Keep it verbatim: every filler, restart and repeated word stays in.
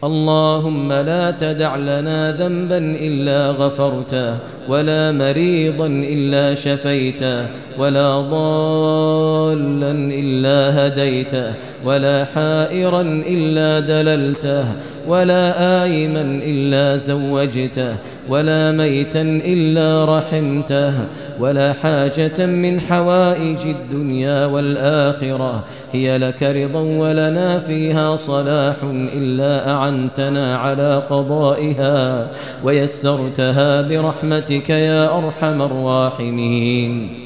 اللهم لا تدع لنا ذنبا إلا غفرته، ولا مريضا إلا شفيته، ولا ضالا إلا هديته، ولا حائرا إلا دللته، ولا آيما إلا زوجته، ولا ميتا إلا رحمته، ولا حاجة من حوائج الدنيا والآخرة هي لك رضا ولنا فيها صلاح إلا أعنتنا على قضائها ويسرتها برحمتك يا أرحم الراحمين.